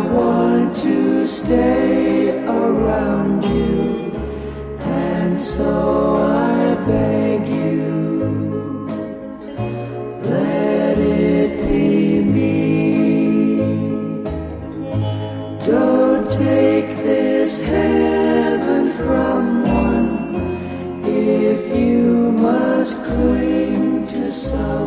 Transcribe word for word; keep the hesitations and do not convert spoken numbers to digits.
want to stay around you, and so I beg you, let it be me. Don't take this heaven from one if you must cling to some.